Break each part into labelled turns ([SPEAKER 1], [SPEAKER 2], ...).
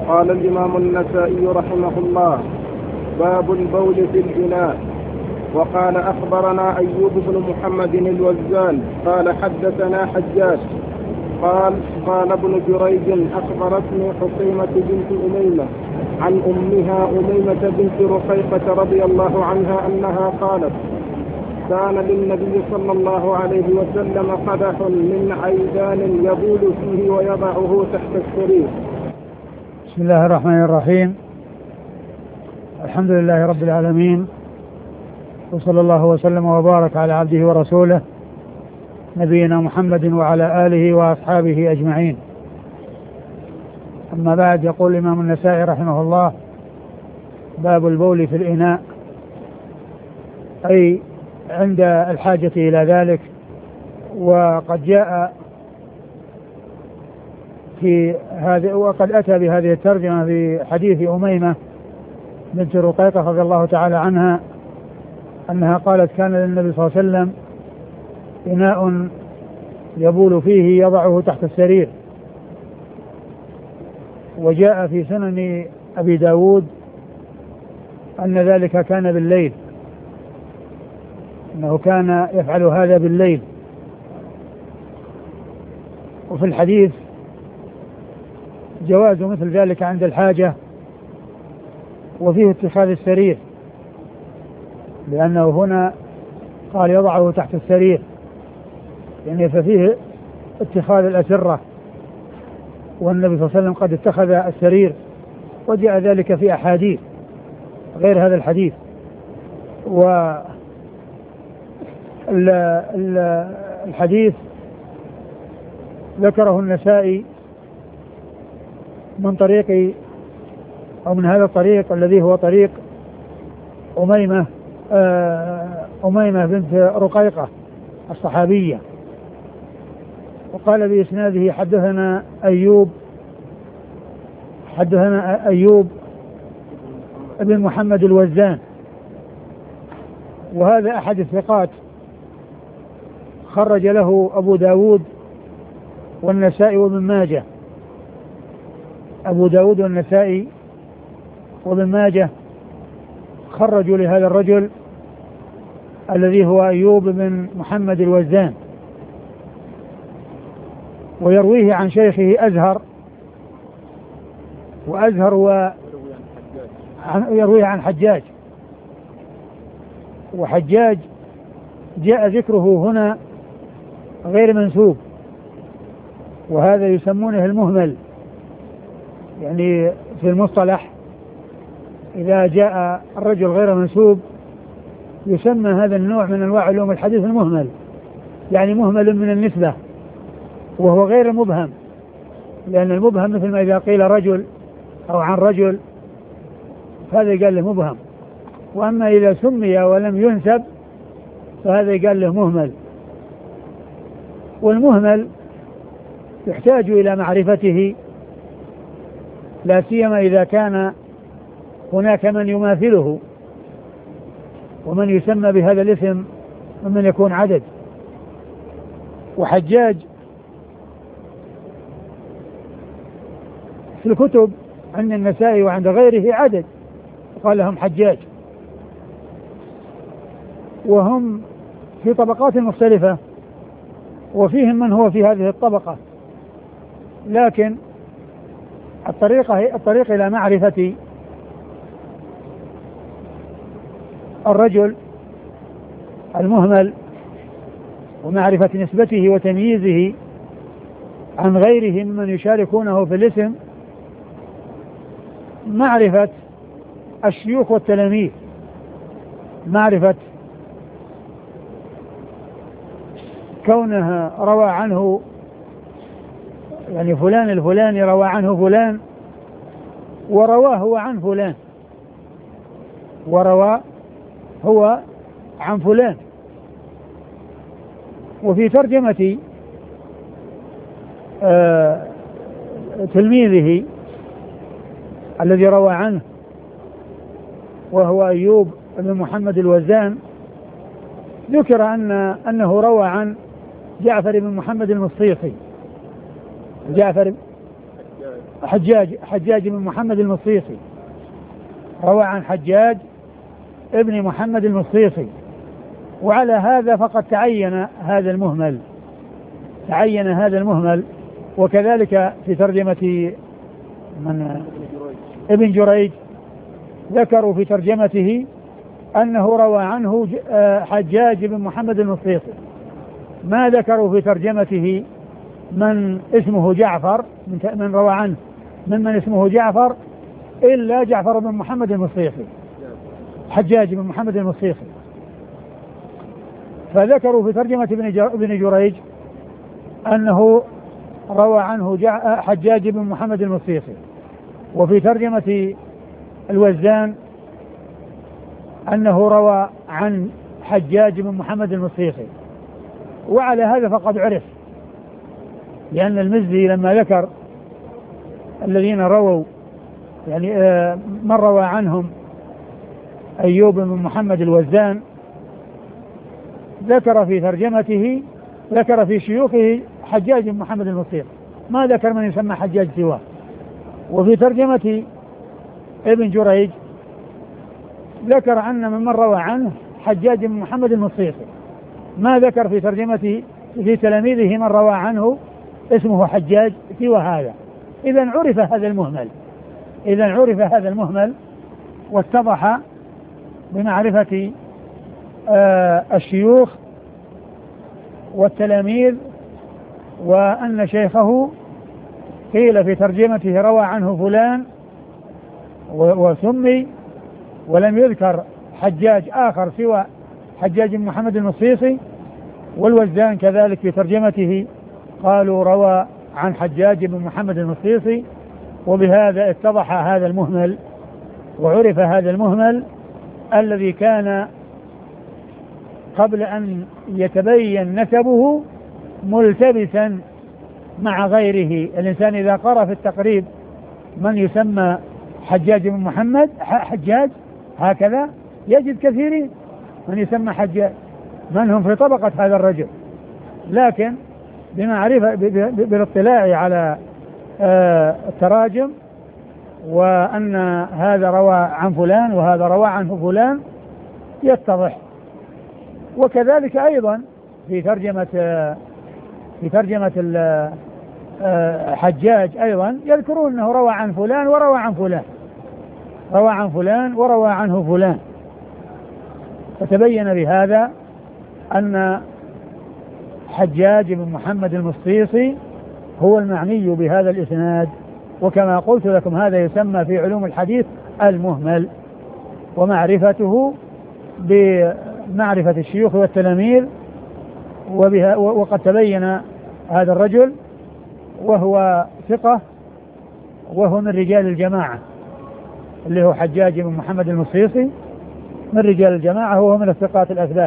[SPEAKER 1] قال الإمام النسائي رحمه الله: باب البول في الإناء. وقال: أخبرنا أيوب بن محمد الوزان قال: حدثنا حجاج قال ابن جريج: أخبرتني حصيمة بنت أميمة عن أمها أميمة بنت رقيقة رضي الله عنها أنها قالت: كان للنبي صلى الله عليه وسلم قدح من عيدان يبول فيه ويضعه تحت السرير.
[SPEAKER 2] بسم الله الرحمن الرحيم. الحمد لله رب العالمين، وصلى الله وسلم وبارك على عبده ورسوله نبينا محمد وعلى آله وأصحابه أجمعين. أما بعد، يقول الإمام النسائي رحمه الله: باب البول في الإناء، أي عند الحاجة إلى ذلك. وقد جاء في هذه، وقد أتى بهذه الترجمة في حديث أميمة بنت رقيقة رضي الله تعالى عنها أنها قالت: كان للنبي صلى الله عليه وسلم إناء يبول فيه يضعه تحت السرير. وجاء في سنن أبي داود أن ذلك كان بالليل، أنه كان يفعل هذا بالليل. وفي الحديث جواز مثل ذلك عند الحاجة، وفيه اتخاذ السرير، لأنه هنا قال يضعه تحت السرير، يعني ففيه اتخاذ الأسرة، والنبي صلى الله عليه وسلم قد اتخذ السرير، وجاء ذلك في أحاديث غير هذا الحديث. والحديث ذكره النسائي من طريق، أو من هذا الطريق الذي هو طريق أميمة بنت رقيقة الصحابية. وقال بإسناده: حدثنا أيوب بن محمد الوزان، وهذا أحد الثقات، خرج له أبو داود والنسائي وابن ماجه. أبو داود والنسائي وابن ماجه خرجوا لهذا الرجل الذي هو أيوب بن محمد الوزان، ويرويه عن شيخه أزهر، وأزهر يرويه عن حجاج، وحجاج جاء ذكره هنا غير منسوب، وهذا يسمونه المهمل. يعني في المصطلح إذا جاء الرجل غير منسوب يسمى هذا النوع من أنواع علوم الحديث المهمل، يعني مهمل من النسبة، وهو غير مبهم، لأن المبهم مثل ما إذا قيل رجل أو عن رجل فهذا يقال له مبهم، وأما إذا سمي ولم ينسب فهذا يقال له مهمل. والمهمل يحتاج إلى معرفته، لا سيما إذا كان هناك من يماثله ومن يسمى بهذا الاسم ومن يكون عدد. وحجاج في الكتب عند النسائي وعند غيره عدد، قال لهم حجاج، وهم في طبقات مختلفة، وفيهم من هو في هذه الطبقة، لكن الطريق إلى معرفة الرجل المهمل ومعرفة نسبته وتمييزه عن غيره ممن يشاركونه في الاسم معرفة الشيوخ والتلاميذ، معرفة كونها روى عنه، يعني فلان الفلاني روى عنه فلان ورواه هو عن فلان، وروى هو عن فلان. وفي ترجمة تلميذه الذي روى عنه وهو أيوب بن محمد الوزان ذكر أنه روى عن جعفر بن محمد المصيصي، حجاج بن محمد المصيصي، روى عن حجاج ابن محمد المصيصي. وعلى هذا فقد تعين هذا المهمل. وكذلك في ترجمة ابن جريج ذكروا في ترجمته أنه روى عنه حجاج بن محمد المصيصي، ما ذكروا في ترجمته من اسمه جعفر، من روى عنه ممن اسمه جعفر إلا جعفر بن محمد المصيصي، حجاج بن محمد المصيصي. فذكروا في ترجمة ابن جريج أنه روى عنه حجاج بن محمد المصيصي. وفي ترجمة الوزان أنه روى عن حجاج بن محمد المصيصي. وعلى هذا فقد عرف، لأن المزي لما ذكر الذين رووا يعني من روى عنهم أيوب بن محمد الوزان، ذكر في ترجمته ذكر في شيوخه حجاج بن محمد المصيصي، ما ذكر من يسمى حجاج سواه. وفي ترجمة ابن جريج ذكر أن من روى عنه حجاج بن محمد المصيصي، ما ذكر في ترجمته في تلاميذه من روى عنه اسمه حجاج سوى هذا. إذن عرف هذا المهمل واتضح بمعرفة الشيوخ والتلاميذ، وأن شيخه قيل في ترجمته روى عنه فلان وسمي، ولم يذكر حجاج آخر سوى حجاج بن محمد المصيصي. والوزان كذلك في ترجمته قالوا روى عن حجاج بن محمد المصيصي. وبهذا اتضح هذا المهمل وعرف هذا المهمل الذي كان قبل أن يتبين نسبه ملتبسا مع غيره. الإنسان إذا قرأ في التقريب من يسمى حجاج بن محمد حجاج هكذا يجد كثيرين من يسمى حجاج من هم في طبقة هذا الرجل، لكن بمعرفة بالاطلاع على التراجم وأن هذا روى عن فلان وهذا روى عنه فلان يتضح. وكذلك أيضا في ترجمة حجاج أيضا يذكرون أنه روى عن فلان وروى عن فلان، روى عن فلان وروى عنه فلان. فتبين بهذا أن حجاج بن محمد المصيصي هو المعني بهذا الإسناد. وكما قلت لكم هذا يسمى في علوم الحديث المهمل، ومعرفته بمعرفة الشيوخ والتلاميذ. وقد تبين هذا الرجل وهو ثقة، وهو من رجال الجماعة، اللي هو حجاج بن محمد المصيصي من رجال الجماعة، وهو من الثقات الأثبات.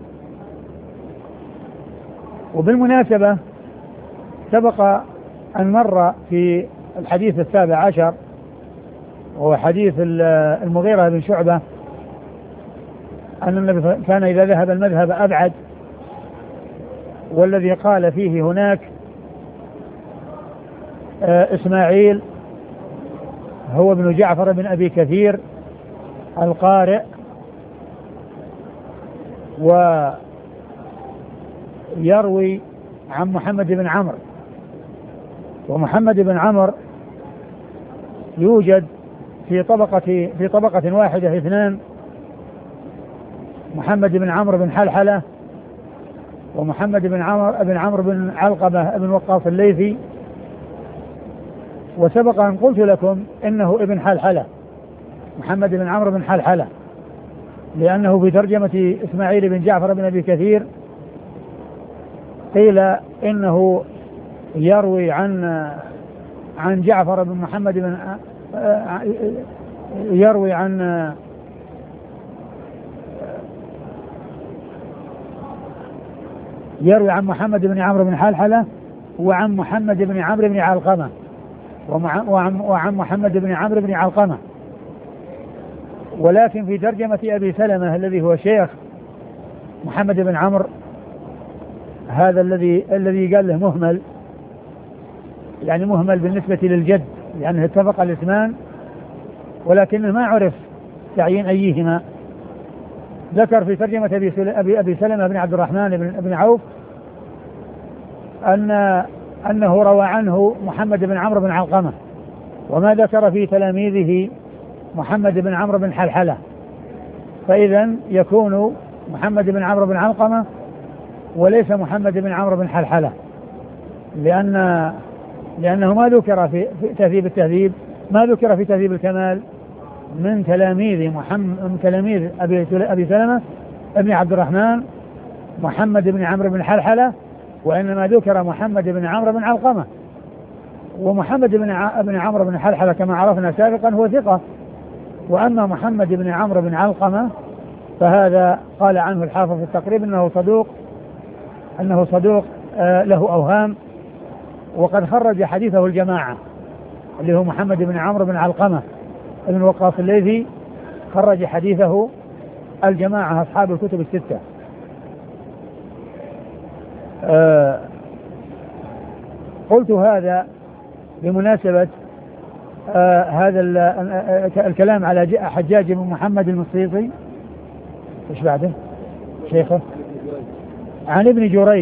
[SPEAKER 2] وبالمناسبة سبق أن مر في الحديث 17 وهو حديث المغيرة بن شعبة أن النبي كان إذا ذهب المذهب أبعد، والذي قال فيه هناك إسماعيل هو ابن جعفر بن أبي كثير القارئ، ويروي عن محمد بن عمرو. ومحمد بن عمرو يوجد في طبقة واحدة اثنان، محمد بن عمرو بن حلحلة ومحمد بن عمرو بن علقمة بن وقاص الليثي. وسبق أن قلت لكم إنه ابن حلحلة، محمد بن عمرو بن حلحلة، لأنه في ترجمة إسماعيل بن جعفر بن أبي كثير قيل إنه يروي عن جعفر بن محمد بن يروي عن محمد بن عمرو بن حلحلة وعن محمد بن عمرو بن علقمة وعن محمد بن عمرو بن علقمة. ولكن في ترجمة أبي سلمة الذي هو شيخ محمد بن عمرو، هذا الذي قال له مهمل، يعني مهمل بالنسبة للجد يعني اتفق الاسمان ولكنه ما عرف تعيين أيهما. ذكر في ترجمة أبي سلمة بن عبد الرحمن بن عوف أنه روى عنه محمد بن عمرو بن علقمة، وما ذكر في تلاميذه محمد بن عمرو بن حلحلة، فإذا يكون محمد بن عمرو بن علقمة وليس محمد بن عمرو بن حلحلة، لأنه ما ذكر في تهذيب التهذيب، ما ذكر في تهذيب الكمال من تلاميذ أبي سلمة ابن عبد الرحمن محمد بن عمرو بن حلحلة، وإنما ذكر محمد بن عمرو بن علقمة. ومحمد بن عمرو بن حلحلة كما عرفنا سابقا هو ثقة، وأما محمد بن عمرو بن علقمة فهذا قال عنه الحافظ في التقريب أنه صدوق له أوهام، وقد خرج حديثه الجماعة اللي هو محمد بن عمرو بن علقمة ابن وقاص الليثي، خرج حديثه الجماعة أصحاب الكتب الستة. قلت هذا بمناسبة هذا الكلام على حجاج بن محمد المصيصي. ايش بعده شيخه؟ عن ابن جريج،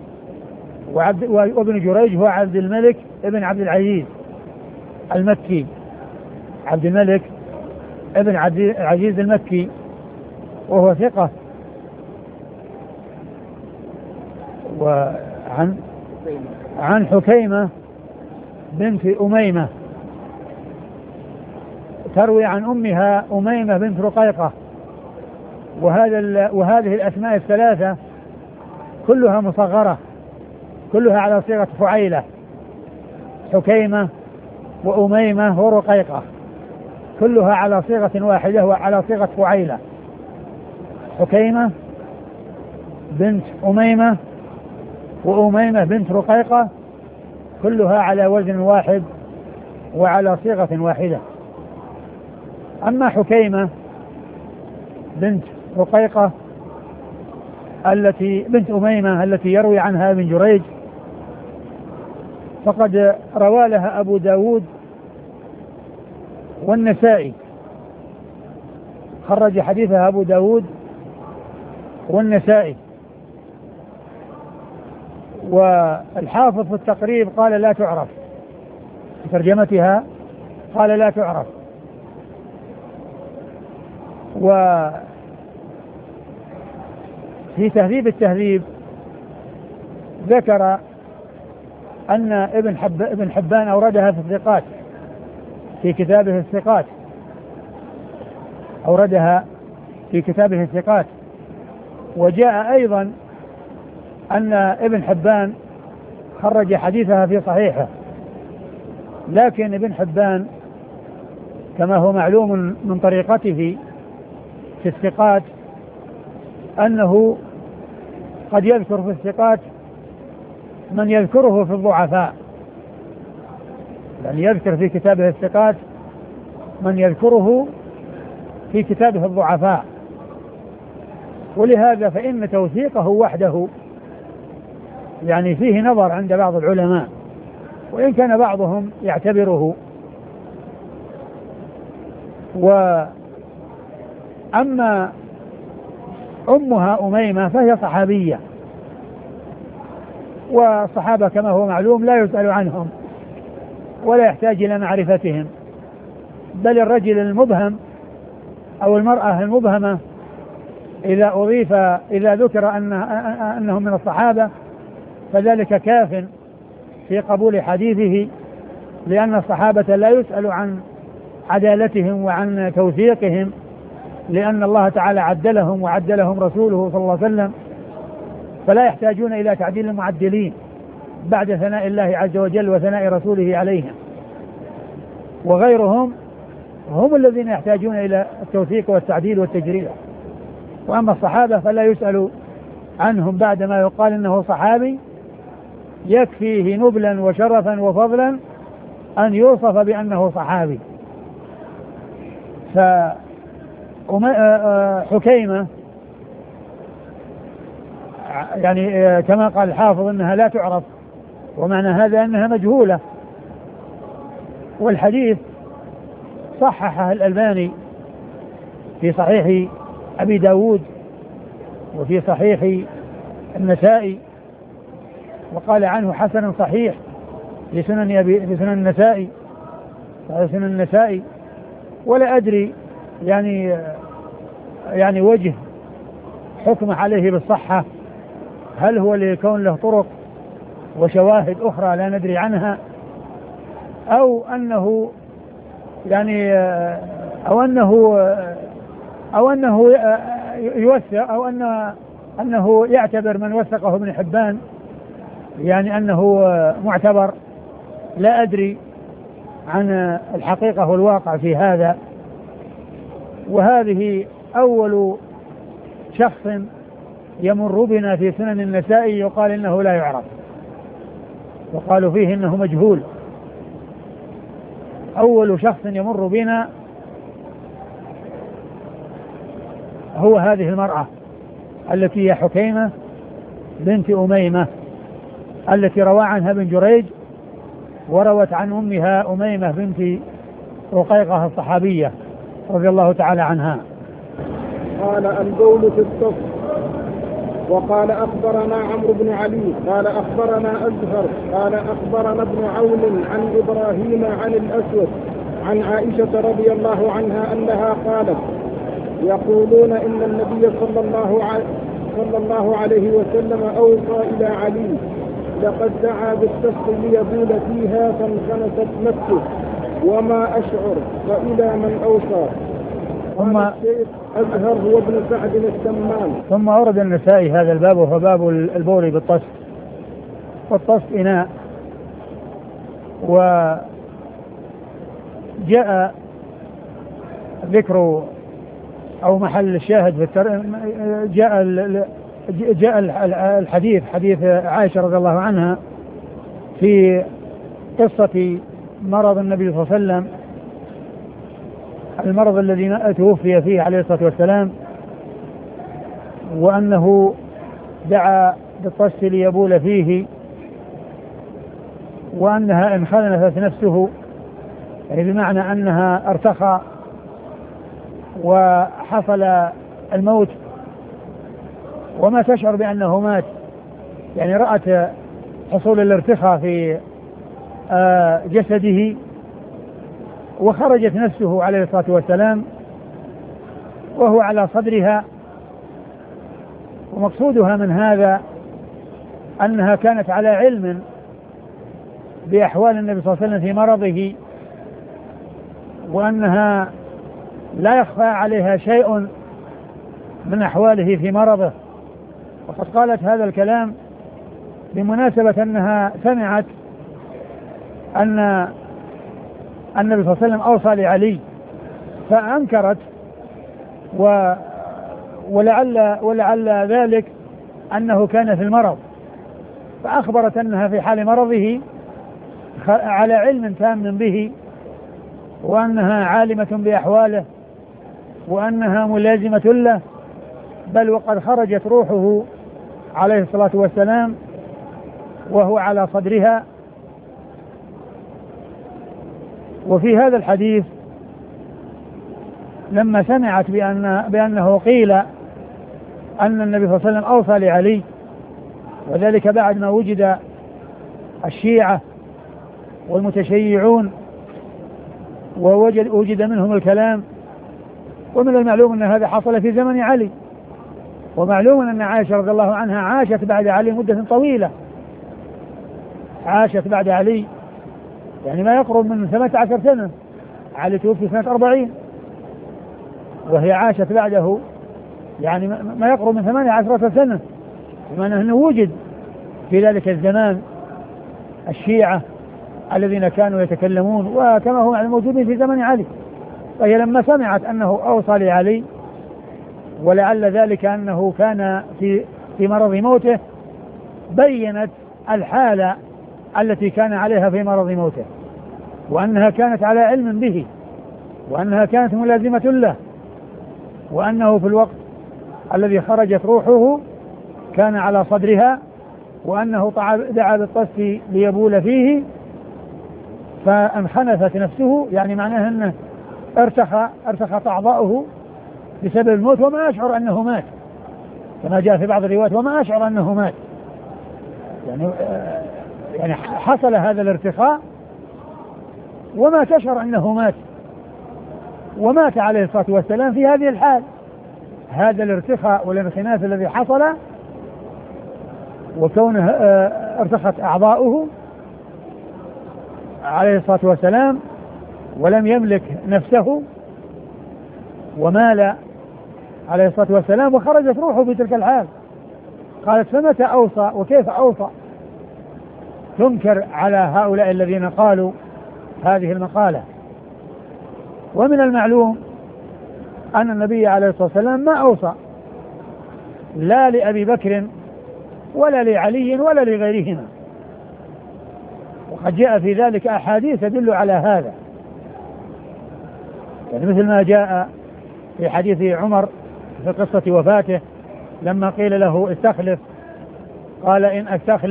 [SPEAKER 2] وابن جريج هو عبد الملك ابن عبد العزيز المكي، عبد الملك ابن عبد العزيز المكي، وهو ثقة. عن حكيمة بنت أميمة تروي عن أمها أميمة بنت رقيقة، وهذه الأسماء الثلاثة كلها مصغرة، كلها على صيغة فعيلة، حكيمة وأميمة ورقيقة، كلها على صيغة واحدة وعلى صيغة فعيلة، حكيمة بنت أميمة وأميمة بنت رقيقة، كلها على وزن واحد وعلى صيغة واحدة. أما حكيمة بنت رقيقة بنت أميمة التي يروي عنها ابن جريج، فقد روى لها أبو داود والنسائي، خرج حديثها أبو داود والنسائي. والحافظ في التقريب قال لا تعرف، في ترجمتها قال لا تعرف. وفي تهذيب التهذيب ذكر أن ابن حبان أوردها في الثقات، في كتابه الثقات، أوردها في كتابه الثقات. وجاء أيضا أن ابن حبان خرج حديثها في صحيحه، لكن ابن حبان كما هو معلوم من طريقته في الثقات أنه قد يذكر في الثقات من يذكره في الضعفاء، يعني يذكر في كتابه الثقات من يذكره في كتابه الضعفاء، ولهذا فإن توثيقه وحده يعني فيه نظر عند بعض العلماء، وإن كان بعضهم يعتبره. وأما أمها أميمة فهي صحابية، والصحابة كما هو معلوم لا يسأل عنهم ولا يحتاج إلى معرفتهم، بل الرجل المبهم أو المرأة المبهمة إذا ذكر أنهم من الصحابة فذلك كاف في قبول حديثه، لأن الصحابة لا يسأل عن عدالتهم وعن توثيقهم، لأن الله تعالى عدلهم وعدلهم رسوله صلى الله عليه وسلم، فلا يحتاجون إلى تعديل المعدلين بعد ثناء الله عز وجل وثناء رسوله عليهم. وغيرهم هم الذين يحتاجون إلى التوثيق والتعديل والتجريح، وأما الصحابة فلا يسأل عنهم بعد ما يقال إنه صحابي، يكفيه نبلا وشرفا وفضلا أن يوصف بأنه صحابي. فحكيمة يعني كما قال الحافظ إنها لا تعرف، ومعنى هذا أنها مجهولة، والحديث صححه الألباني في صحيح أبي داود وفي صحيح النسائي، وقال عنه حسن صحيح لسنن النسائي، صحيح سنن النسائي. ولا أدري يعني وجه حكم عليه بالصحة، هل هو لكون له طرق وشواهد أخرى لا ندري عنها، أو أنه يعني أو أنه يوثق، أو أنه يعتبر من وثقه ابن حبان يعني أنه معتبر. لا أدري عن الحقيقة والواقع في هذا. وهذه أول شخص يمر بنا في سنن النسائي يقال إنه لا يعرف، وقالوا فيه إنه مجهول. أول شخص يمر بنا هو هذه المرأة التي هي حكيمة بنت أميمة التي روى عنها ابن جريج، وروت عن أمها أميمة بنت رقيقة الصحابية رضي الله تعالى عنها.
[SPEAKER 1] قال البول في الصف. وقال أخبرنا عمرو بن علي قال أخبرنا أزهر قال أخبرنا ابن عون عن إبراهيم عن الأسود عن عائشة رضي الله عنها أنها قالت: يقولون إن النبي صلى الله عليه وسلم أوصى إلى علي: لقد دعا بالسفق ليبول فيها فانخنست نفسه وما أشعر فإلى من أوصى.
[SPEAKER 2] ثم
[SPEAKER 1] أزهر هو ابن سعد السمان.
[SPEAKER 2] ثم أورد النسائي هذا الباب، وهو باب البول بالطست. والطست إناء، وجاء ذكر أو محل الشاهد في جاء الحديث حديث عائشة رضي الله عنها في قصة مرض النبي صلى الله عليه وسلم، المرض الذي توفي فيه عليه الصلاة والسلام، وأنه دعا بالطست ليبول فيه، وأنها انخنثت نفسه، يعني بمعنى أنها ارتخى وحصل الموت وما تشعر بأنه مات، يعني رأت حصول الارتخاء في جسده، وخرجت نفسه عليه الصلاة والسلام وهو على صدرها. ومقصودها من هذا أنها كانت على علم بأحوال النبي صلى الله عليه وسلم في مرضه، وأنها لا يخفى عليها شيء من أحواله في مرضه. وقد قالت هذا الكلام بمناسبة أنها سمعت أن النبي صلى الله عليه وسلم أوصى لعلي، فأنكرت، ولعل ذلك أنه كان في المرض، فأخبرت أنها في حال مرضه على علم تام به، وأنها عالمة بأحواله، وأنها ملازمة له، بل وقد خرجت روحه عليه الصلاة والسلام وهو على صدرها. وفي هذا الحديث لما سمعت بأنه قيل أن النبي صلى الله عليه وسلم أوصى لعلي، وذلك بعد ما وجد الشيعة والمتشيعون ووجد منهم الكلام، ومن المعلوم أن هذا حصل في زمن علي، ومعلوم أن عائشة رضي الله عنها عاشت بعد علي مدة طويلة، عاشت بعد علي يعني ما يقرب من 18 سنة، علي توفي سنة 40، وهي عاشت بعده يعني ما يقرب من 18 سنة، بمعنى أنه وجد في ذلك الزمان الشيعة الذين كانوا يتكلمون، وكما هو موجودين في زمن علي. فهي لما سمعت أنه أوصى لعلي، ولعل ذلك أنه كان في مرض موته، بينت الحالة التي كان عليها في مرض موته، وأنها كانت على علم به، وأنها كانت ملازمة له، وأنه في الوقت الذي خرجت روحه كان على صدرها، وأنه دعا بالطست ليبول فيه فانخنثت نفسه، يعني معناه أنه ارتخت أعضاؤه بسبب الموت وما أشعر أنه مات، كما جاء في بعض الروايات وما أشعر أنه مات، يعني حصل هذا الارتخاء وما تشعر أنه مات، ومات عليه الصلاة والسلام في هذه الحال. هذا الارتخاء والانخناث الذي حصل وكونه ارتخت أعضاؤه عليه الصلاة والسلام ولم يملك نفسه، ومال عليه الصلاة والسلام وخرجت روحه في تلك الحال. قالت فمتى أوصى وكيف أوصى؟ تنكر على هؤلاء الذين قالوا هذه المقالة. ومن المعلوم أن النبي عليه الصلاة والسلام ما أوصى لا لأبي بكر ولا لعلي ولا لغيرهما، وقد جاء في ذلك أحاديث تدل على هذا، يعني مثل ما جاء في حديث عمر في قصة وفاته لما قيل له استخلف، قال إن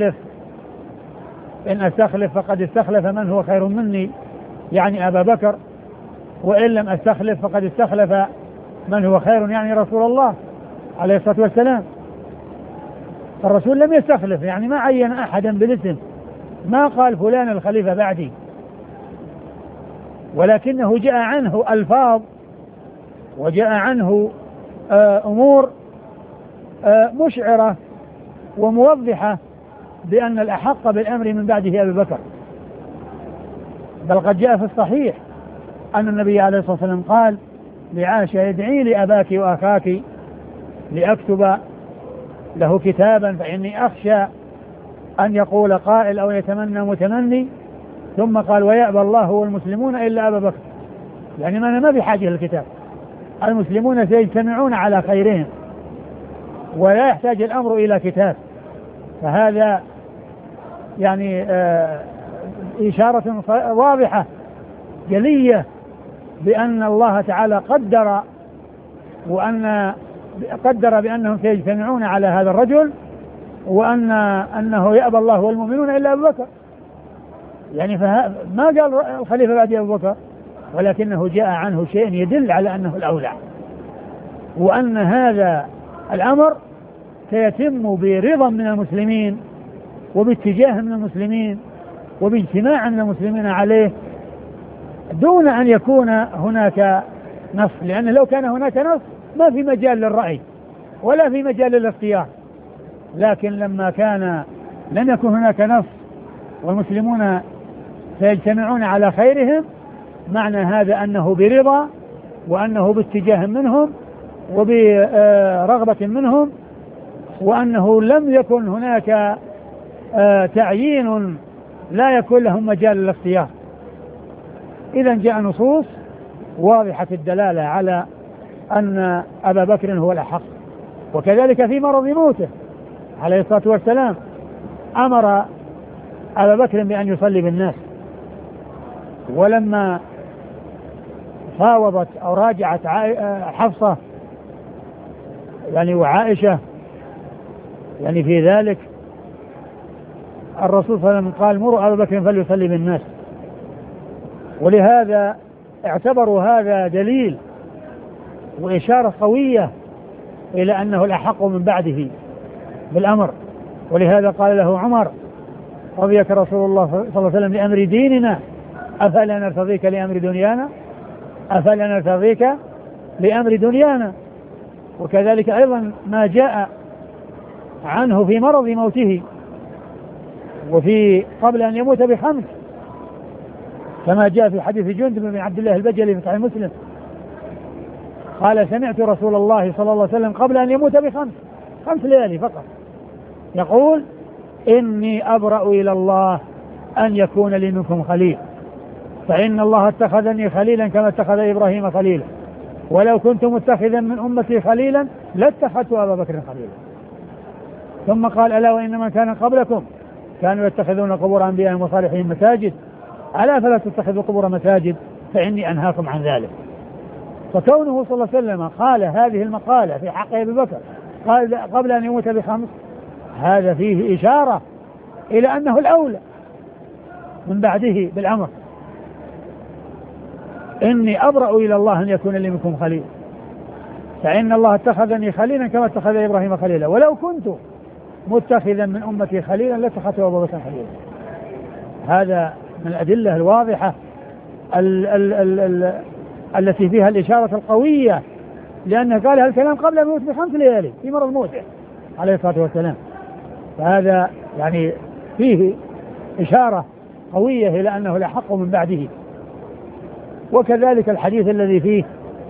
[SPEAKER 2] أستخلف فقد استخلف من هو خير مني، يعني أبا بكر، وإن لم أستخلف فقد استخلف من هو خير، يعني رسول الله عليه الصلاة والسلام. الرسول لم يستخلف، يعني ما عين أحدا بالاسم، ما قال فلان الخليفة بعدي، ولكنه جاء عنه ألفاظ وجاء عنه أمور مشعرة وموضحة بأن الأحق بالأمر من بعده أبي بكر. بل قد جاء في الصحيح أن النبي عليه الصلاة والسلام قال لعائشة ادعي لأباك وأخاك لأكتب له كتابا فإني أخشى أن يقول قائل أو يتمنى متمني، ثم قال ويأبى الله والمسلمون إلا أبا بكر، يعني ما بحاجة للكتاب، المسلمون سيجتمعون على خيرهم ولا يحتاج الأمر إلى كتاب. فهذا يعني إشارة واضحة جلية بأن الله تعالى قدر بأنهم سيجتمعون على هذا الرجل، وأنه يأبى الله والمؤمنون إلا أبو بكر، يعني ما قال الخليفة بعد أبو بكر، ولكنه جاء عنه شيء يدل على أنه الأولى، وأن هذا الأمر سيتم برضا من المسلمين وباتجاه من المسلمين وباجتماع من المسلمين عليه دون أن يكون هناك نص، لأن لو كان هناك نص ما في مجال للرأي ولا في مجال للاختيار، لكن لما لم يكن هناك نص والمسلمون سيجتمعون على خيرهم، معنى هذا أنه برضا وأنه باتجاه منهم وبرغبة منهم، وأنه لم يكن هناك تعيين لا يكون لهم مجال للاختيار. إذا جاء نصوص واضحة الدلالة على أن أبا بكر هو الأحق. وكذلك في مرض موته عليه الصلاة والسلام أمر أبا بكر بأن يصلي بالناس، ولما فاوضت أو راجعت حفصة يعني وعائشة يعني في ذلك، الرسول صلى الله عليه وسلم قال مروا أبا بكر فليصلي بالناس، ولهذا اعتبروا هذا دليل وإشارة قوية إلى أنه الأحق من بعده بالأمر. ولهذا قال له عمر رضيك رسول الله صلى الله عليه وسلم لأمر ديننا أفلا نرتضيك لأمر دنيانا، أفلا نرتضيك لأمر دنيانا. وكذلك أيضا ما جاء عنه في مرض موته وفي قبل أن يموت ب5، كما جاء في حديث جندب بن عبد الله البجلي في صحيح مسلم قال سمعت رسول الله صلى الله عليه وسلم قبل أن يموت ب5 ليالي فقط يقول إني أبرأ إلى الله أن يكون لي منكم خليل، فإن الله اتخذني خليلا كما اتخذ إبراهيم خليلا، ولو كنت متخذا من أمتي خليلا لاتخذت أبا بكر خليلا. ثم قال ألا وإنما كان قبلكم كانوا يتخذون قبور أنبيائهم وصالحين مساجد، ألا فلا تتخذوا قبور مساجد فإني أنهاكم عن ذلك. فكونه صلى الله عليه وسلم قال هذه المقالة في حق أبي بكر قال قبل أن يموت ب5، هذا فيه إشارة إلى أنه الأولى من بعده بالأمر، إني أبرأ إلى الله أن يكون لي منكم خليل، فإن الله اتخذني خليلا كما اتخذ إبراهيم خليلا، ولو كنت متخذا من أمتي خليلا لاتخذت أبا بكر خليلا. هذا من الأدلة الواضحة التي فيها الإشارة القوية، لأنه قال هذا الكلام قبل أن يموت ب5 ليالي في مرض موته عليه الصلاة والسلام. فهذا يعني فيه إشارة قوية إلى أنه لحق من بعده. وكذلك الحديث الذي فيه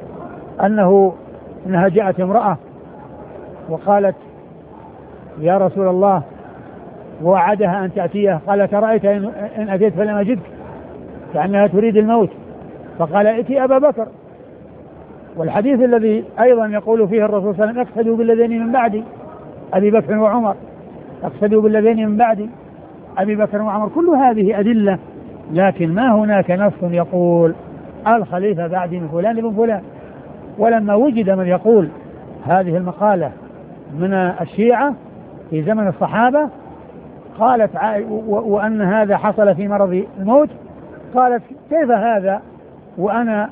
[SPEAKER 2] أنها جاءت امرأة وقالت يا رسول الله، ووعدها أن تأتيه، قالت أرأيت إن أتيت فلم أجدك، كأنها تريد الموت، فقال ائتي أبا بكر. والحديث الذي أيضا يقول فيه الرسول صلى الله عليه وسلم اقتدوا بالذين من بعدي أبي بكر وعمر، اقتدوا بالذين من بعدي أبي بكر وعمر. كل هذه أدلة، لكن ما هناك نص يقول الخليفة بعدي من فلان ابن فلان. ولما وجد من يقول هذه المقالة من الشيعة في زمن الصحابة، قالت وأن هذا حصل في مرض الموت، قالت كيف هذا وأنا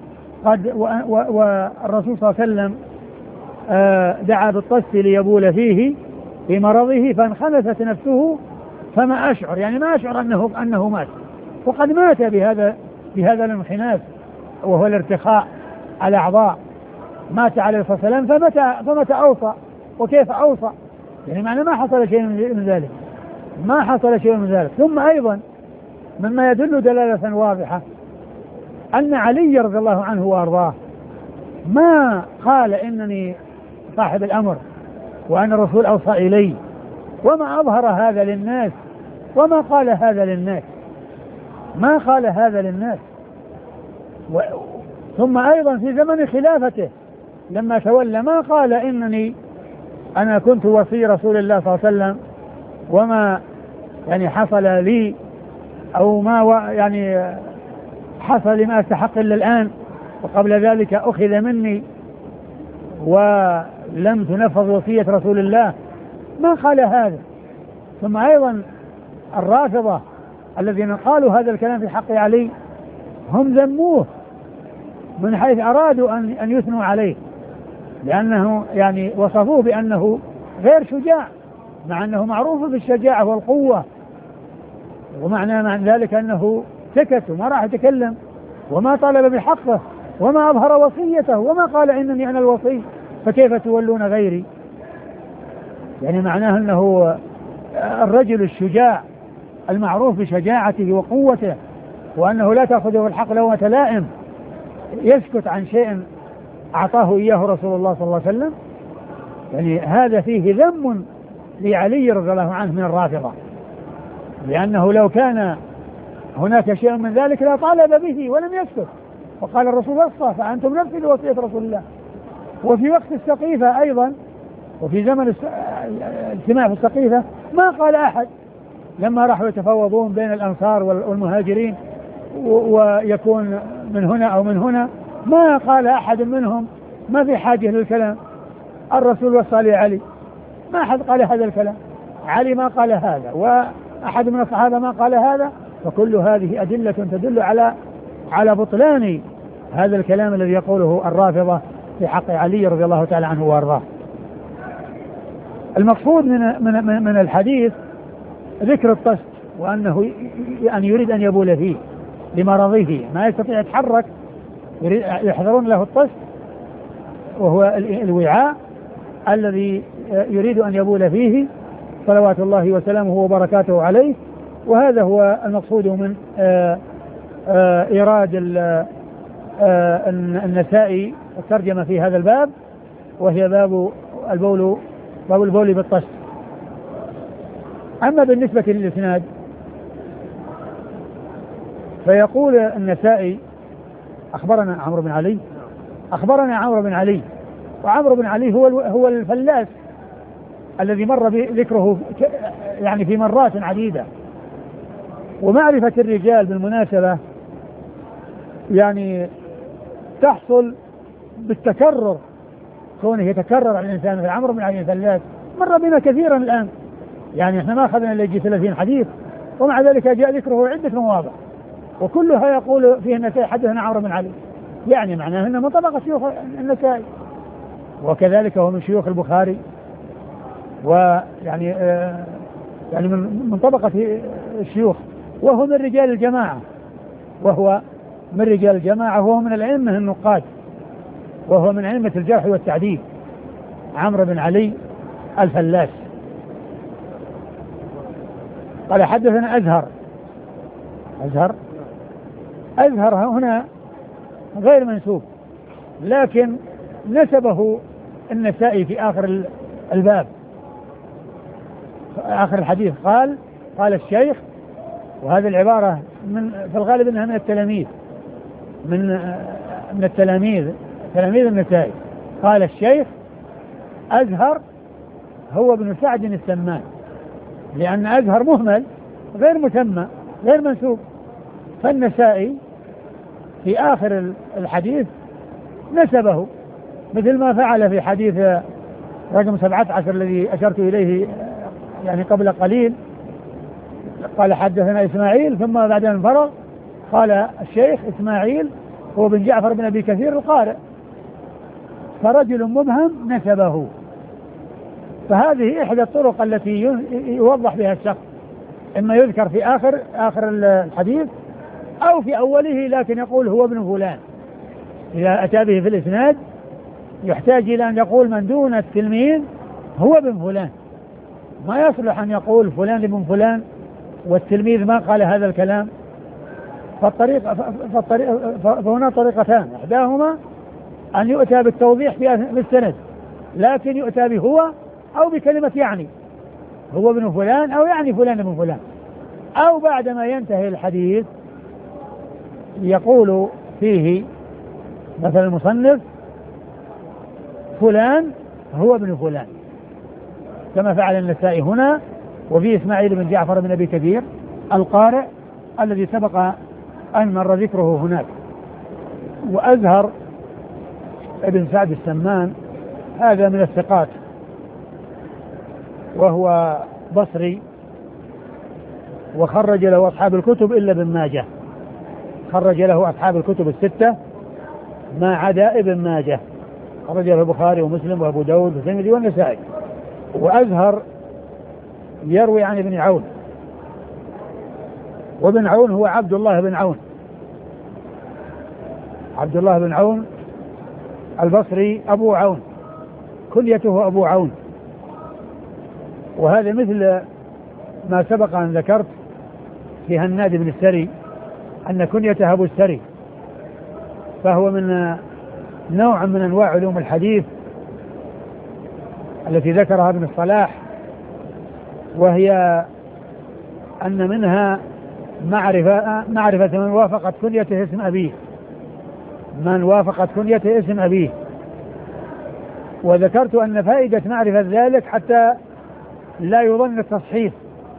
[SPEAKER 2] والرسول صلى الله عليه وسلم دعا بالطست ليبول فيه في مرضه فانخنست نفسه فما أشعر، يعني ما أشعر أنه مات، وقد مات بهذا الانخناس وهو الارتخاء على أعضاء، مات عليه الصلاة والسلام. فمتى أوصى وكيف أوصى؟ يعني معنى ما حصل شيء من ذلك، ما حصل شيء من ذلك. ثم أيضا مما يدل دلالة واضحة أن علي رضي الله عنه وأرضاه ما قال إنني صاحب الأمر وأن الرسول أوصى إلي، وما أظهر هذا للناس، وما قال هذا للناس، ما قال هذا للناس. ثم أيضا في زمن خلافته لما تولى ما قال إنني أنا كنت وصي رسول الله صلى الله عليه وسلم وما يعني حصل لي أو ما يعني حصل لما أستحق إلا الآن، وقبل ذلك أخذ مني ولم تنفذ وصية رسول الله، ما قال هذا. ثم أيضا الرافضة الذين قالوا هذا الكلام في حق علي هم ذموه من حيث أرادوا أن يثنوا عليه، لأنه يعني وصفوه بأنه غير شجاع، مع أنه معروف بالشجاعة والقوة، ومعنى ذلك أنه سكت وما راح يتكلم وما طالب بحقه وما أظهر وصيته وما قال إنني أنا الوصي فكيف تولون غيري. يعني معناه أنه الرجل الشجاع المعروف بشجاعته وقوته، وأنه لا تأخذه الحق لومة لائم، يسكت عن شيء أعطاه إياه رسول الله صلى الله عليه وسلم. يعني هذا فيه ذم لعلي رضي الله عنه من الرافضة، لأنه لو كان هناك شيء من ذلك لا طالب به ولم يسكت، وقال الرسول وصى فأنتم نفذوا وصية رسول الله. وفي وقت السقيفة أيضا، وفي زمن الاجتماع في السقيفة ما قال أحد لما راحوا يتفاوضون بين الأنصار والمهاجرين ويكون من هنا أو من هنا، ما قال أحد منهم ما في حاجة للكلام، الرسول وصى لعلي، ما أحد قال هذا الكلام، علي ما قال هذا وأحد من الصحابة ما قال هذا. فكل هذه أدلة تدل على بطلان هذا الكلام الذي يقوله الرافضة في حق علي رضي الله تعالى عنه وارضاه. المقصود من الحديث ذكر الطست، وأنه يريد أن يبول فيه لمرضه، ما يستطيع يتحرك، يحضرون له الطست وهو الوعاء الذي يريد أن يبول فيه صلوات الله وسلامه وبركاته عليه. وهذا هو المقصود من إيراد النسائي الترجمة في هذا الباب، وهي باب البول بالطست. أما بالنسبة للإسناد فيقول النسائي أخبرنا عمرو بن علي، أخبرنا عمرو بن علي، وعمرو بن علي هو الفلاس الذي مر بذكره يعني في مرات عديدة. ومعرفة الرجال بالمناسبة يعني تحصل بالتكرر، كونه يتكرر على الإنسان. في عمرو بن علي الفلاس مر بنا كثيرا الآن، يعني احنا ما أخذنا إلا 30 حديث، ومع ذلك جاء ذكره عدة مواضع. وكلها يقول فيه النسائي حدثنا عمرو بن علي، يعني معناه أنه من طبقة شيوخ النسائي، وكذلك هو من شيوخ البخاري، ويعني يعني من طبقة الشيوخ، وهو من رجال الجماعة، وهو من الأئمة النقاد، وهو من أئمة الجرح والتعديل، عمرو بن علي الفلاس. قال حدثنا أزهر هنا غير منسوب، لكن نسبه النسائي في آخر الباب، آخر الحديث قال الشيخ، وهذه العبارة في الغالب أنها من التلاميذ، من التلاميذ تلاميذ النسائي. قال الشيخ أزهر هو ابن سعد السمان، لأن أزهر مهمل غير مسمى غير منسوب، فالنسائي في آخر الحديث نسبه، مثل ما فعل في حديث رقم 17 الذي أشرت إليه يعني قبل قليل. قال حدثنا إسماعيل، ثم بعد أن فرغ قال الشيخ إسماعيل هو بن جعفر بن أبي كثير القارئ، فرجل مبهم نسبه. فهذه إحدى الطرق التي يوضح بها الشخص، إما يذكر في آخر الحديث أو في أوله، لكن يقول هو ابن فلان. إذا أتى به في الإسناد يحتاج إلى أن يقول من دون التلميذ هو ابن فلان، ما يصلح أن يقول فلان ابن فلان والتلميذ ما قال هذا الكلام. فهنا طريقتان، إحداهما أن يؤتى بالتوضيح في السند، لكن يؤتى به هو أو بكلمة يعني هو ابن فلان أو يعني فلان ابن فلان، أو بعدما ينتهي الحديث يقول فيه مثل المصنف فلان هو ابن فلان، كما فعل النسائي هنا. وفي إسماعيل بن جعفر بن أبي كثير القارئ الذي سبق أن مر ذكره هناك. وأزهر ابن سعد السمان هذا من الثقات، وهو بصري، وخرج له أصحاب الكتب إلا ابن ماجه، خرج له أصحاب الكتب الستة ما عدا ابن ماجه، خرج له البخاري ومسلم وأبو داود والترمذي والنسائي. وأزهر يروي عن ابن عون، وابن عون هو عبد الله بن عون، عبد الله بن عون البصري أبو عون، كنيته أبو عون. وهذا مثل ما سبق أن ذكرت في هناد بن السري أن كنيته أبو السري، فهو من نوع من أنواع علوم الحديث التي ذكرها ابن الصلاح، وهي أن منها معرفة من وافقت كنيته اسم أبيه، من وافقت كنيته اسم أبيه. وذكرت أن فائدة معرفة ذلك حتى لا يظن التصحيف،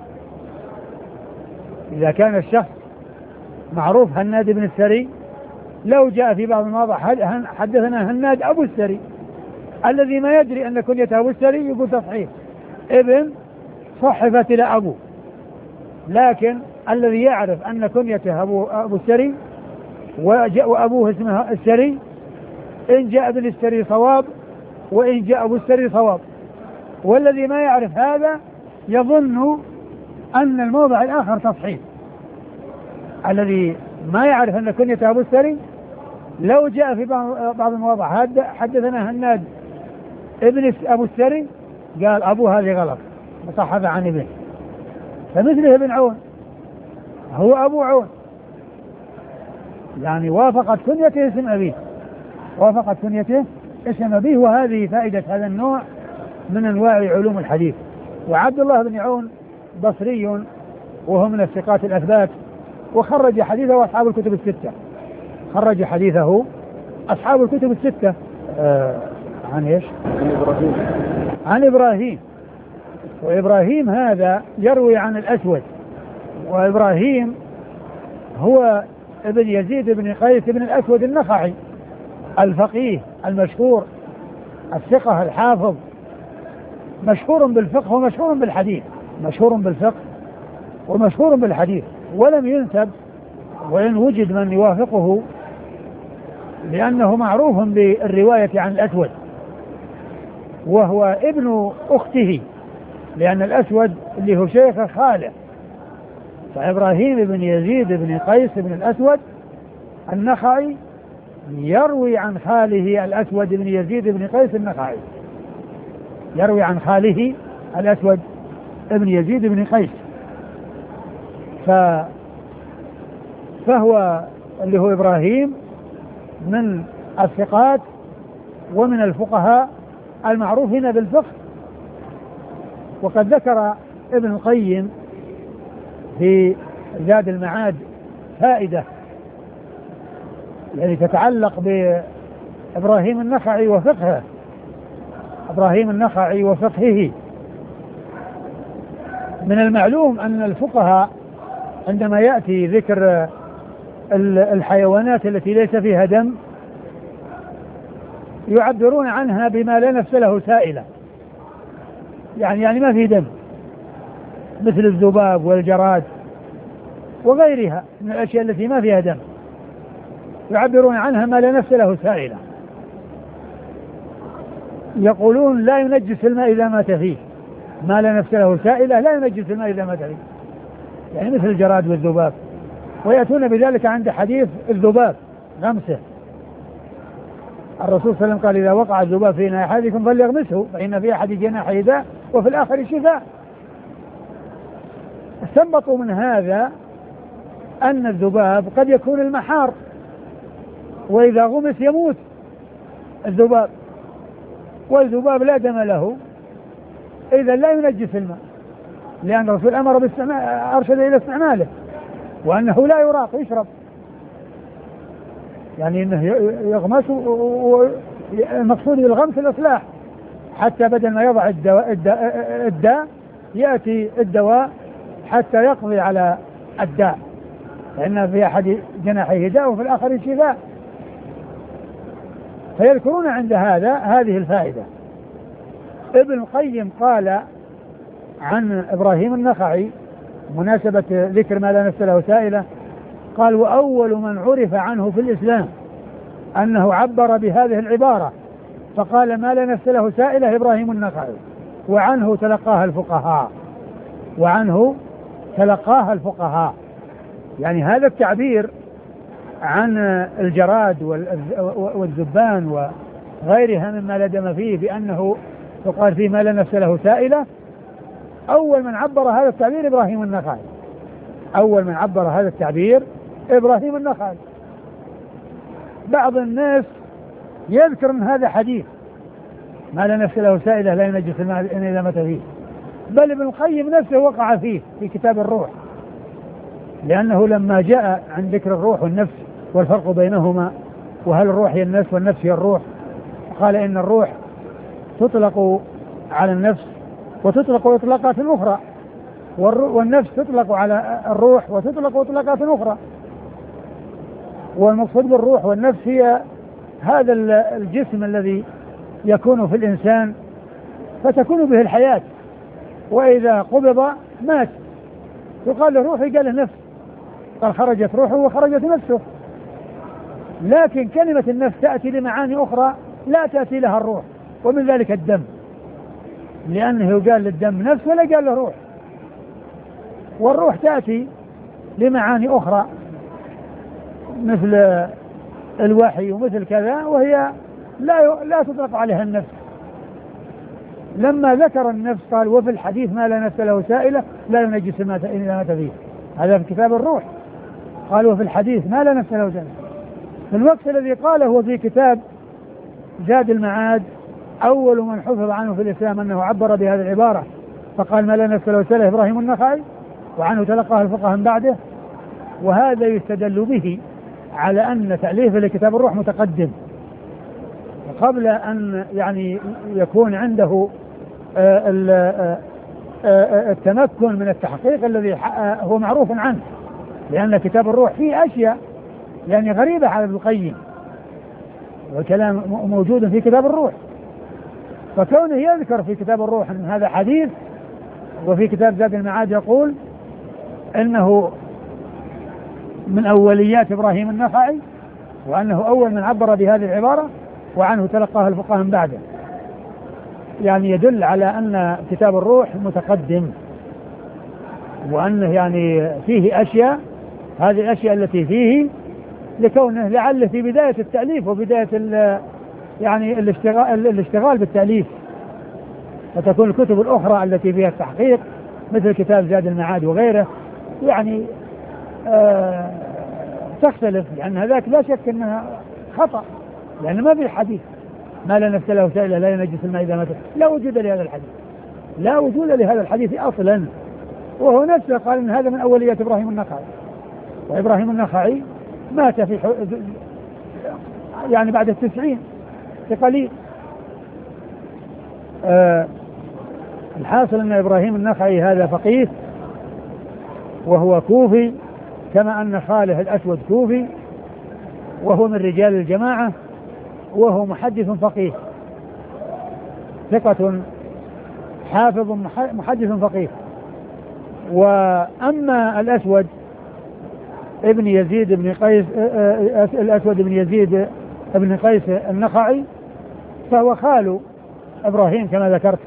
[SPEAKER 2] إذا كان الشخص معروف هناد بن السري، لو جاء في بعض المواضع حدثنا هناد أبو السري، الذي ما يدري أن كنيته أبو السري يقول تصحيف ابن صحفت إلى أبو، لكن الذي يعرف أن كنيته أبو السري وأبوه اسمه السري، إن جاء ابن السري صواب وإن جاء أبو السري صواب. والذي ما يعرف هذا يظن أن الموضع الآخر تصحيح. الذي ما يعرف أن كنيته أبو السري لو جاء في بعض المواضع حدثنا هناد ابن أبو السري قال أبوه هذه غلط وصحف عن ابنه. فمثله ابن عون هو أبو عون، يعني وافقت كنيته اسم أبيه، وافقت كنيته اسم أبيه. وهذه فائدة هذا النوع من أنواع علوم الحديث. وعبد الله بن عون بصري، وهو من الثقات الأثبات، وخرج حديثه أصحاب الكتب الستة، خرج حديثه أصحاب الكتب الستة. عن إيش؟ عن إبراهيم. وإبراهيم هذا يروي عن الأسود، وإبراهيم هو ابن يزيد بن قيس بن الأسود النخعي الفقيه المشهور الثقة الحافظ، مشهور بالفقه ومشهور بالحديث، مشهور بالفقه ومشهور بالحديث، ولم ينسب وإن وجد من يوافقه، لأنه معروف بالرواية عن الأسود، وهو ابن أخته، لأن الأسود اللي هو شيخ خاله. فإبراهيم بن يزيد بن قيس بن الأسود النخعي يروي عن خاله الأسود بن يزيد بن قيس النخعي، يروي عن خاله الأسود بن يزيد بن قيس. فهو اللي هو إبراهيم من الثقات ومن الفقهاء المعروفين بالفقه. وقد ذكر ابن القيم في زاد المعاد فائدة يعني تتعلق بإبراهيم النخعي وفقهه، إبراهيم النخعي وفقهه. من المعلوم أن الفقهاء عندما يأتي ذكر الحيوانات التي ليس فيها دم يعبرون عنها بما لا نفس له سائلة، يعني ما في دم، مثل الذباب والجراد وغيرها من الأشياء التي ما فيها دم، يعبرون عنها ما لا نفس له سائلة. يقولون لا ينجس الماء إذا مات فيه، ما لا نفس له سائلة لا ينجس الماء إذا مات فيه، يعني مثل الجراد والذباب. ويأتون بذلك عند حديث الذباب غمسه، الرسول صلى الله عليه وسلم قال إذا وقع الذباب في إناء أحدكم فليغمسه فإن في أحد جناحه داء وفي الآخر شفاء. استنبطوا من هذا أن الذباب قد يكون المحار، وإذا غمس يموت الذباب، والذباب لا دم له، إذا لا ينجس الماء، لأن الرسول أمر أرشد إلى استعماله، وأنه لا يراق يشرب، يعني أنه يغمس. المقصود بالغمس الإصلاح، حتى بدل ما يضع الداء يأتي الدواء حتى يقضي على الداء، فإن في أحد جناحيه داء وفي الآخر شفاء. فيذكرون عند هذه الفائدة. ابن القيم قال عن إبراهيم النخعي مناسبة ذكر ما لا نفس له سائلة، قال وأول من عرف عنه في الإسلام أنه عبر بهذه العبارة فقال ما لا نفس له سائلة إبراهيم النخعي، وعنه تلقاها الفقهاء. يعني هذا التعبير عن الجراد والذبان وغيرها مما لا دم فيه بأنه يقال فيه ما لا نفس له سائلة، أول من عبر هذا التعبير إبراهيم النخعي، أول من عبر هذا التعبير إبراهيم النخعي. بعض الناس يذكر من هذا حديث ما لا نفس له سائلة لا ينجس الماء إذا مات فيه، بل ابن القيم نفسه وقع فيه في كتاب الروح، لأنه لما جاء عن ذكر الروح والنفس والفرق بينهما وهل الروح هي النفس والنفس هي الروح، قال إن الروح تطلق على النفس وتطلق إطلاقات أخرى، والنفس تطلق على الروح وتطلق إطلاقات أخرى. والمقصود بالروح والنفس هي هذا الجسم الذي يكون في الإنسان فتكون به الحياة، وإذا قبض مات، يقال له روحي قال له نفس، قال خرجت روحه وخرجت نفسه. لكن كلمة النفس تأتي لمعاني أخرى لا تأتي لها الروح، ومن ذلك الدم، لأنه قال للدم نفس ولا قال له روح. والروح تأتي لمعاني أخرى مثل الوحي ومثل كذا، وهي لا تطلق عليها النفس. لما ذكر النفس قال وفي الحديث ما لا نفس له سائلة لا ينجس الماء إذا مات فيه، هذا في كتاب الروح. قال وفي الحديث ما لا نفس له سائلة. في الوقت الذي قاله هو في كتاب زاد المعاد أول من حفظ عنه في الإسلام أنه عبر بهذه العبارة فقال ما لا نفس له سائلة إبراهيم النخعي، وعنه تلقاه الفقهاء من بعده. وهذا يستدل به على أن تأليفه لكتاب الروح متقدم، قبل أن يعني يكون عنده التمكن من التحقيق الذي هو معروف عنه، لأن كتاب الروح فيه أشياء يعني غريبة على ابن القيم، والكلام موجود في كتاب الروح. فكونه يذكر في كتاب الروح أن هذا حديث، وفي كتاب زاد المعاد يقول إنه من أوليات إبراهيم النخعي، وأنه أول من عبر بهذه العبارة، وعنه تلقاها الفقهاء من بعده. يعني يدل على أن كتاب الروح متقدم، وأنه يعني فيه أشياء، هذه الأشياء التي فيه لكونه لعله في بداية التأليف وبداية يعني الاشتغال بالتأليف، وتكون الكتب الأخرى التي فيها التحقيق مثل كتاب زاد المعاد وغيره يعني تختلف، لأن هذاك لا شك أنها خطأ، لأن ما في حديث ما لا نفس له سائلة لا ينجس الماء إذا مات، لا وجود لهذا الحديث، لا وجود لهذا الحديث أصلا. وهو نفسه قال إن هذا من أوليات إبراهيم النخعي، وإبراهيم النخعي مات في يعني بعد 90 بقليل. الحاصل أن إبراهيم النخعي هذا فقيه، وهو كوفي، كما أن خاله الأسود كوفي، وهو من رجال الجماعة، وهو محدث فقيه، ثقة حافظ محدث فقيه. وأما الأسود ابن يزيد بن قيس، الأسود بن يزيد بن قيس النخعي، فهو خال إبراهيم كما ذكرت،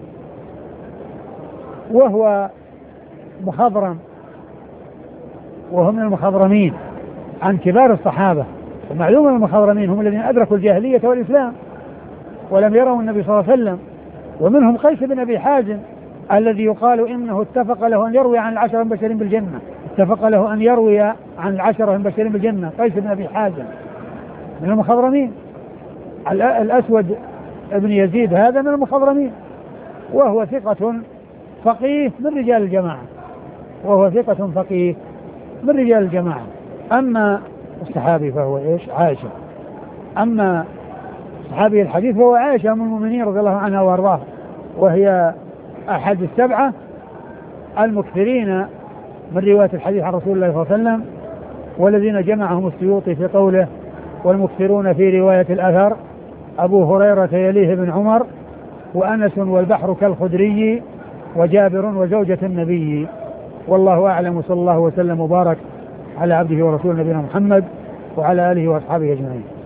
[SPEAKER 2] وهو مخضرم، وهم من المخضرمين عن كبار الصحابة. ومعلوم المخضرمين هم الذين أدركوا الجاهلية والإسلام ولم يروا النبي صلى الله عليه وسلم. ومنهم قيس بن أبي حازم الذي يقال إنه اتفق له أن يروي عن العشرة المبشرين بالجنة، اتفق له أن يروي عن العشرة المبشرين بالجنة، قيس بن أبي حازم من المخضرمين. الأسود ابن يزيد هذا من المخضرمين، وهو ثقة فقيه من رجال الجماعة، وهو ثقة فقيه من رجال الجماعة. أما الصحابي فهو إيش؟ عائشة. أما صحابي الحديث فهو عائشة أم المؤمنين رضي الله عنها وأرضاها، وهي أحد السبعة المكثرين من رواية الحديث عن رسول الله صلى الله عليه وسلم، والذين جمعهم السيوطي في قوله والمكثرون في رواية الأثر أبو هريرة يليه بن عمر وأنس والبحر كالخدري وجابر وزوجة النبي. والله أعلم، وصلى الله وسلم وبارك على عبده ورسوله نبينا محمد وعلى آله وأصحابه أجمعين.